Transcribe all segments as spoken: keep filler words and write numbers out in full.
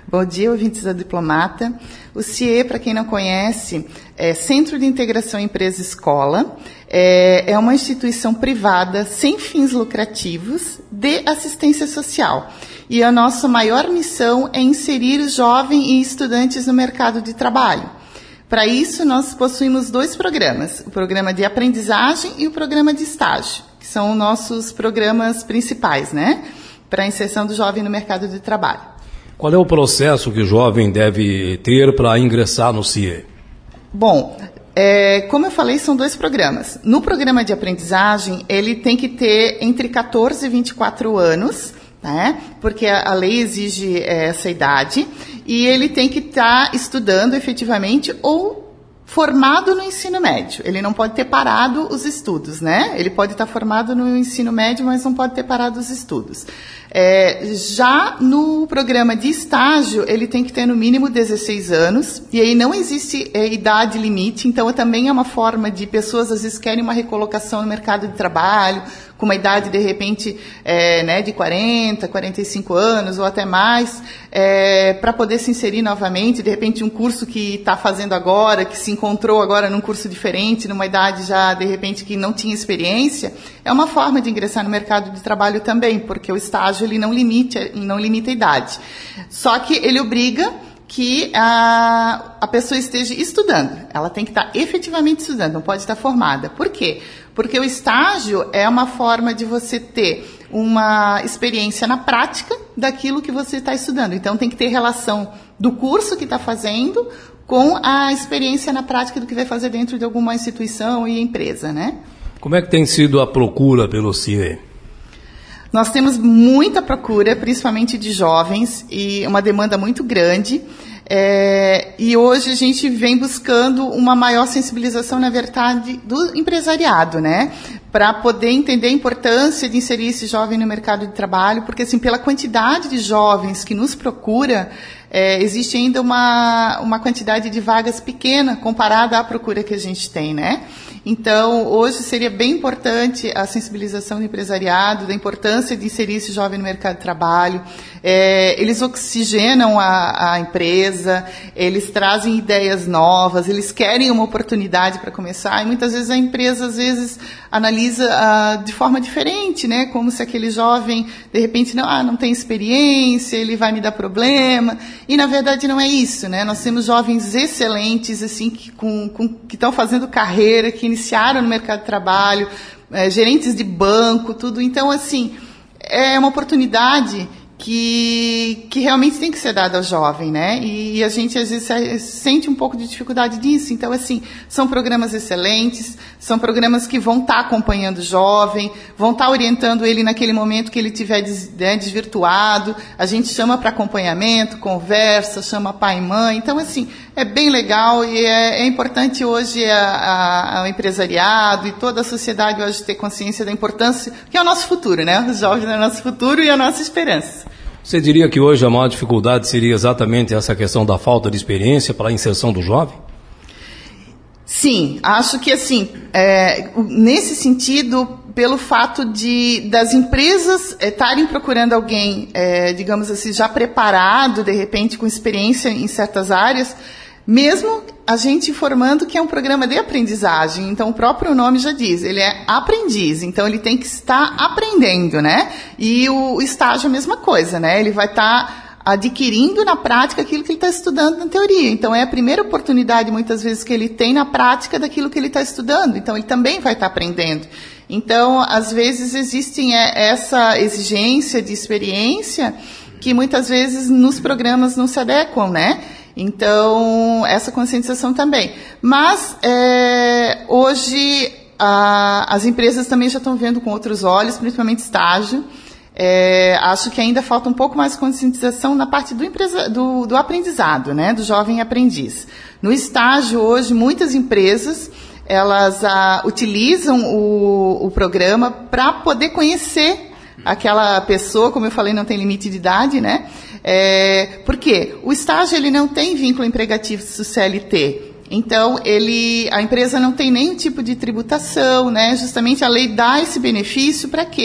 Bom dia, ouvintes da Diplomata. O C I E, para quem não conhece, é Centro de Integração Empresa-Escola. É, é uma instituição privada sem fins lucrativos de assistência social. E a nossa maior missão é inserir jovens e estudantes no mercado de trabalho. Para isso, nós possuímos dois programas, o programa de aprendizagem e o programa de estágio, que são os nossos programas principais, né, para a inserção do jovem no mercado de trabalho. Qual é o processo que o jovem deve ter para ingressar no C I E? Bom, é, como eu falei, são dois programas. No programa de aprendizagem, ele tem que ter entre catorze e vinte e quatro anos, né, porque a, a lei exige é, essa idade, e ele tem que estar tá estudando efetivamente ou formado no ensino médio. Ele não pode ter parado os estudos, né? Ele pode estar formado no ensino médio, mas não pode ter parado os estudos. É, já no programa de estágio, ele tem que ter no mínimo dezesseis anos, e aí não existe é, idade limite, então também é uma forma de pessoas, às vezes, querem uma recolocação no mercado de trabalho, com uma idade, de repente, é, né, de quarenta, quarenta e cinco anos, ou até mais, é, para poder se inserir novamente, de repente, um curso que está fazendo agora, que se encontrou agora num curso diferente, numa idade já, de repente, que não tinha experiência, é uma forma de ingressar no mercado de trabalho também, porque o estágio ele não limita, não limita a idade. Só que ele obriga que a, a pessoa esteja estudando. Ela tem que estar efetivamente estudando, não pode estar formada. Por quê? Porque o estágio é uma forma de você ter uma experiência na prática daquilo que você está estudando. Então, tem que ter relação do curso que está fazendo com a experiência na prática do que vai fazer dentro de alguma instituição e empresa, né? Como é que tem sido a procura pelo C I E? Nós temos muita procura, principalmente de jovens, e uma demanda muito grande. É, e hoje a gente vem buscando uma maior sensibilização, na verdade, do empresariado, né? Para poder entender a importância de inserir esse jovem no mercado de trabalho, porque, assim, pela quantidade de jovens que nos procura, é, existe ainda uma, uma quantidade de vagas pequena comparada à procura que a gente tem, né? Então, hoje seria bem importante a sensibilização do empresariado, da importância de inserir esse jovem no mercado de trabalho. É, eles oxigenam a, a empresa, eles trazem ideias novas, eles querem uma oportunidade para começar, e muitas vezes a empresa, às vezes, analisa ah, de forma diferente, né? Como se aquele jovem, de repente, não, ah, não tem experiência, ele vai me dar problema. E, na verdade, não é isso, né? Nós temos jovens excelentes, assim, que com, com, que estão fazendo carreira, que iniciaram no mercado de trabalho, é, gerentes de banco, tudo. Então, assim, é uma oportunidade que, que realmente tem que ser dada ao jovem, né? E, e a gente, às vezes, sente um pouco de dificuldade disso. Então, assim, são programas excelentes, são programas que vão estar acompanhando o jovem, vão estar orientando ele naquele momento que ele estiver des, né, desvirtuado. A gente chama para acompanhamento, conversa, chama pai e mãe. Então, assim, é bem legal e é, é importante hoje a, a, o empresariado e toda a sociedade hoje ter consciência da importância, que é o nosso futuro, né? Os jovens é o nosso futuro e a nossa esperança. Você diria que hoje a maior dificuldade seria exatamente essa questão da falta de experiência para a inserção do jovem? Sim, acho que assim, é, nesse sentido, pelo fato de das empresas estarem é, procurando alguém, é, digamos assim, já preparado, de repente com experiência em certas áreas, mesmo a gente informando que é um programa de aprendizagem, então o próprio nome já diz, ele é aprendiz, então ele tem que estar aprendendo, né? E o, o estágio é a mesma coisa, né? Ele vai estar adquirindo na prática aquilo que ele está estudando na teoria. Então é a primeira oportunidade, muitas vezes, que ele tem na prática daquilo que ele está estudando, então ele também vai estar aprendendo. Então, às vezes, existe essa exigência de experiência que muitas vezes nos programas não se adequam, né? Então, essa conscientização também. Mas, é, hoje, a, as empresas também já estão vendo com outros olhos, principalmente estágio. É, acho que ainda falta um pouco mais de conscientização na parte do, empresa, do, do aprendizado, né, do jovem aprendiz. No estágio, hoje, muitas empresas, elas a, utilizam o, o programa para poder conhecer aquela pessoa, como eu falei, não tem limite de idade, né? É, por quê? O estágio ele não tem vínculo empregatício C L T. Então, ele, a empresa não tem nenhum tipo de tributação, né? Justamente a lei dá esse benefício para quê?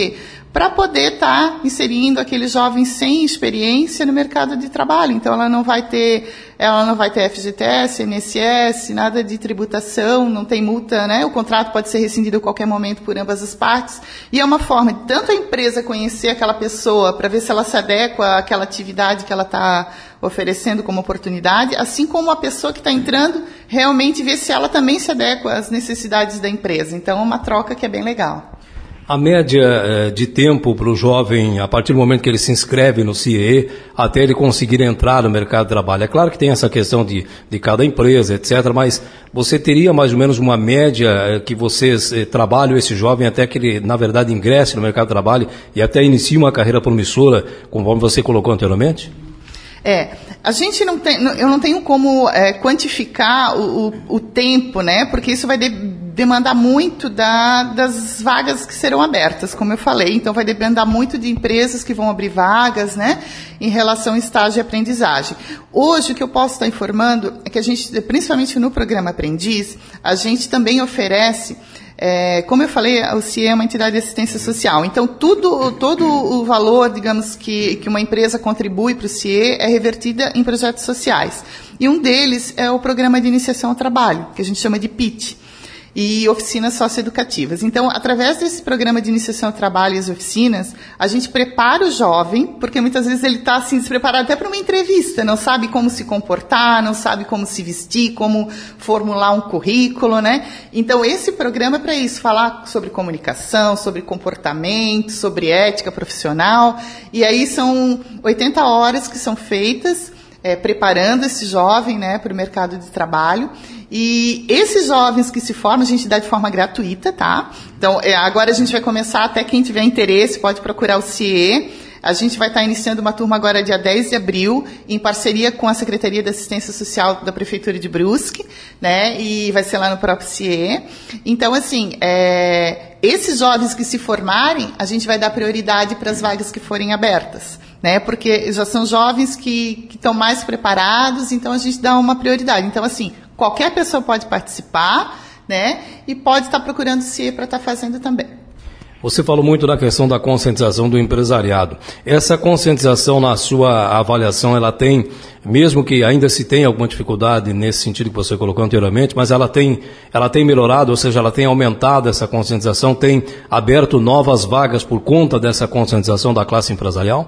para poder estar tá inserindo aqueles jovens sem experiência no mercado de trabalho. Então, ela não vai ter, ela não vai ter F G T S, I N S S, nada de tributação, não tem multa, né? O contrato pode ser rescindido a qualquer momento por ambas as partes. E é uma forma de tanto a empresa conhecer aquela pessoa para ver se ela se adequa àquela atividade que ela está oferecendo como oportunidade, assim como a pessoa que está entrando realmente ver se ela também se adequa às necessidades da empresa. Então, é uma troca que é bem legal. A média de tempo para o jovem, a partir do momento que ele se inscreve no C I E, até ele conseguir entrar no mercado de trabalho. É claro que tem essa questão de, de cada empresa, etcétera, mas você teria mais ou menos uma média que vocês eh, trabalham esse jovem até que ele, na verdade, ingresse no mercado de trabalho e até inicie uma carreira promissora, conforme você colocou anteriormente? É, a gente não tem, eu não tenho como é, quantificar o, o, o tempo, né? Porque isso vai de, demandar muito da, das vagas que serão abertas, como eu falei. Então, vai demandar muito de empresas que vão abrir vagas, né? Em relação ao estágio e aprendizagem. Hoje, o que eu posso estar informando é que a gente, principalmente no programa Aprendiz, a gente também oferece. É, como eu falei, o C I E é uma entidade de assistência social. Então, tudo, todo o valor, digamos, que, que uma empresa contribui para o C I E é revertida em projetos sociais. E um deles é o Programa de Iniciação ao Trabalho, que a gente chama de P I T, e oficinas socioeducativas. Então, através desse programa de iniciação ao trabalho e as oficinas, a gente prepara o jovem, porque muitas vezes ele está assim, despreparado até para uma entrevista, não sabe como se comportar, não sabe como se vestir, como formular um currículo, né? Então, esse programa é para isso, falar sobre comunicação, sobre comportamento, sobre ética profissional, e aí são oitenta horas que são feitas, é, preparando esse jovem, né, para o mercado de trabalho. E esses jovens que se formam, a gente dá de forma gratuita, tá? Então, é, agora a gente vai começar, até quem tiver interesse pode procurar o C I E. A gente vai estar iniciando uma turma agora dia dez de abril, em parceria com a Secretaria de Assistência Social da Prefeitura de Brusque, né? E vai ser lá no próprio C I E. Então, assim, é, esses jovens que se formarem, a gente vai dar prioridade para as vagas que forem abertas, né? Porque já são jovens que, que estão mais preparados, então a gente dá uma prioridade. Então, assim, qualquer pessoa pode participar, né? E pode estar procurando o C I E para estar fazendo também. Você falou muito da questão da conscientização do empresariado. Essa conscientização, na sua avaliação, ela tem, mesmo que ainda se tenha alguma dificuldade nesse sentido que você colocou anteriormente, mas ela tem, ela tem melhorado, ou seja, ela tem aumentado essa conscientização, tem aberto novas vagas por conta dessa conscientização da classe empresarial?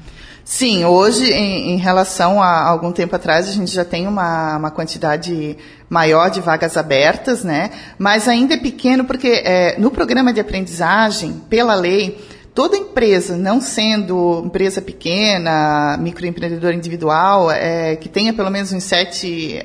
Sim, hoje, em, em relação a algum tempo atrás, a gente já tem uma, uma quantidade maior de vagas abertas, né? Mas ainda é pequeno porque é, no programa de aprendizagem, pela lei, toda empresa, não sendo empresa pequena, microempreendedor individual, é, que tenha pelo menos uns sete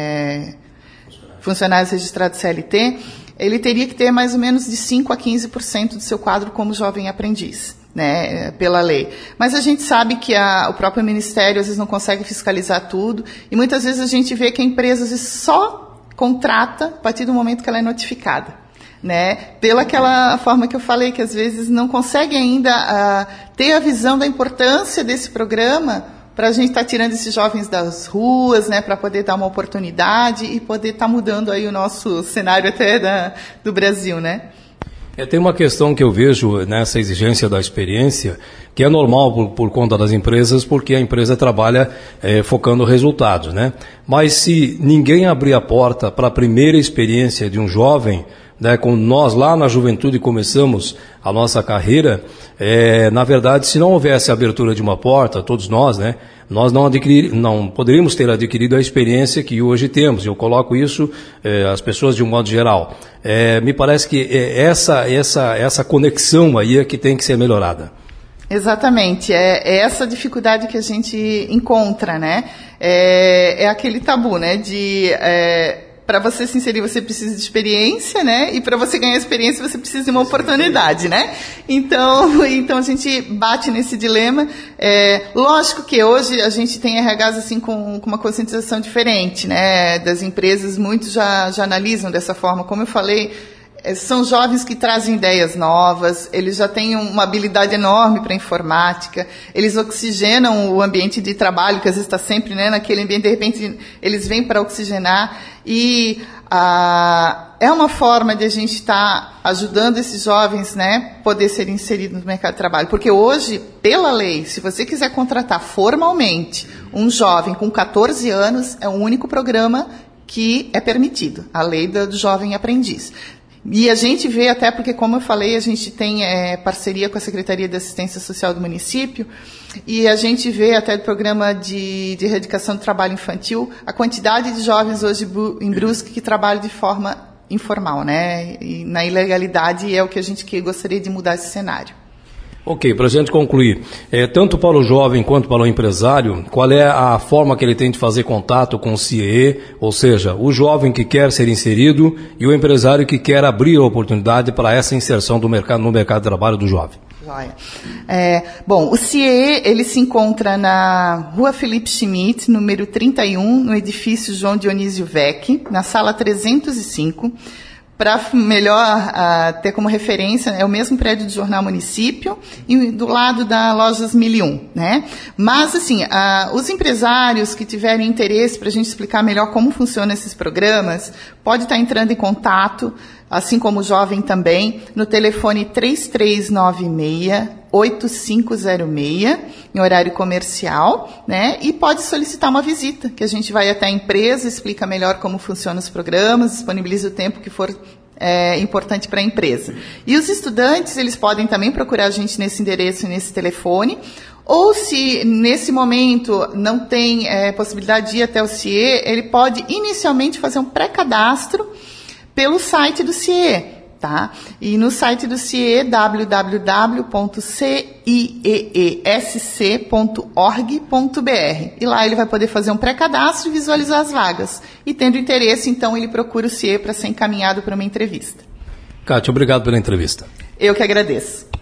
é, funcionários registrados C L T, ele teria que ter mais ou menos de cinco a quinze por cento do seu quadro como jovem aprendiz, né, pela lei. Mas a gente sabe que a, o próprio Ministério às vezes não consegue fiscalizar tudo, e muitas vezes a gente vê que a empresa às vezes só contrata a partir do momento que ela é notificada, né, pela aquela forma que eu falei, que às vezes não consegue ainda uh, ter a visão da importância desse programa para a gente estar tá tirando esses jovens das ruas, né, para poder dar uma oportunidade e poder estar tá mudando aí o nosso cenário até da, do Brasil, né. É, tem uma questão que eu vejo nessa exigência da experiência, que é normal por, por conta das empresas, porque a empresa trabalha é, focando resultados, né? Mas se ninguém abrir a porta para a primeira experiência de um jovem, né, como nós lá na juventude começamos a nossa carreira, é, na verdade, se não houvesse a abertura de uma porta, todos nós, né, nós não, adquirir, não poderíamos ter adquirido a experiência que hoje temos. Eu coloco isso, é, as pessoas de um modo geral. É, me parece que é, essa, essa, essa conexão aí é que tem que ser melhorada. Exatamente, é, é essa dificuldade que a gente encontra, né? É, é aquele tabu, né, de... É, para você se inserir, você precisa de experiência, né? E para você ganhar experiência, você precisa de uma oportunidade, né? Então, então a gente bate nesse dilema. É, lógico que hoje a gente tem R Hs assim com, com uma conscientização diferente, né? Das empresas, muitos já, já analisam dessa forma. Como eu falei, são jovens que trazem ideias novas, eles já têm uma habilidade enorme para informática, eles oxigenam o ambiente de trabalho, que às vezes está sempre, né, naquele ambiente, de repente eles vêm para oxigenar, e ah, é uma forma de a gente estar tá ajudando esses jovens, né, poder ser inseridos no mercado de trabalho. Porque hoje, pela lei, se você quiser contratar formalmente um jovem com catorze anos, é o único programa que é permitido, a lei do jovem aprendiz. E a gente vê até, porque como eu falei, a gente tem é, parceria com a Secretaria de Assistência Social do município, e a gente vê até do programa de, de erradicação do trabalho infantil, a quantidade de jovens hoje em Brusque que trabalham de forma informal, né? E na ilegalidade é o que a gente que gostaria de mudar esse cenário. Ok, para a gente concluir, é, tanto para o jovem quanto para o empresário, qual é a forma que ele tem de fazer contato com o C I E, ou seja, o jovem que quer ser inserido e o empresário que quer abrir a oportunidade para essa inserção do mercado, no mercado de trabalho do jovem? É, bom, o C I E ele se encontra na Rua Felipe Schmidt, número trinta e um, no edifício João Dionísio Vec, na sala trezentos e cinco. Para melhor uh, ter como referência, é o mesmo prédio do Jornal Município e do lado da Lojas mil e um, né? Mas, assim, uh, os empresários que tiverem interesse para a gente explicar melhor como funcionam esses programas, pode estar entrando em contato, assim como o jovem também, no telefone três três nove seis, oito cinco zero seis, em horário comercial, né? E pode solicitar uma visita, que a gente vai até a empresa, explica melhor como funcionam os programas, disponibiliza o tempo que for é, importante para a empresa. E os estudantes, eles podem também procurar a gente nesse endereço e nesse telefone, ou se nesse momento não tem é, possibilidade de ir até o C I E, ele pode inicialmente fazer um pré-cadastro pelo site do C I E. Tá? E no site do C I E, w w w ponto c i e e s c ponto org ponto b r. E lá ele vai poder fazer um pré-cadastro e visualizar as vagas. E tendo interesse, então, ele procura o C I E para ser encaminhado para uma entrevista. Kátia, obrigado pela entrevista. Eu que agradeço.